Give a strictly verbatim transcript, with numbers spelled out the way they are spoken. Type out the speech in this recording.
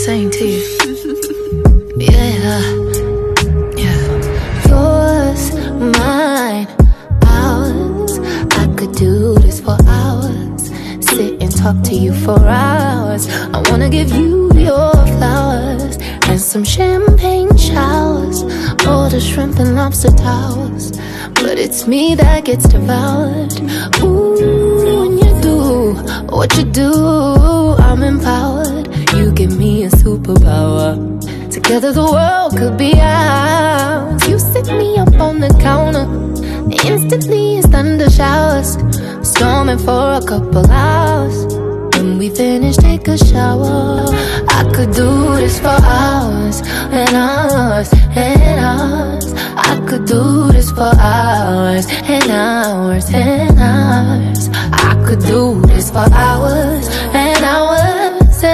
same to you. Yeah, yeah. Yours, mine, ours. I could do this for hours. Sit and talk to you for hours. I wanna give you your flowers and some champagne showers, all the shrimp and lobster towers. But it's me that gets devoured. Ooh, when you do what you do, I'm empowered. You give me a superpower. Together the world could be ours. You sit me up on the counter, instantly it's thunder showers, storming for a couple hours. When we finish, take a shower. I could do this for hours and hours and hours. I could do this for hours and hours and hours. I could do this for hours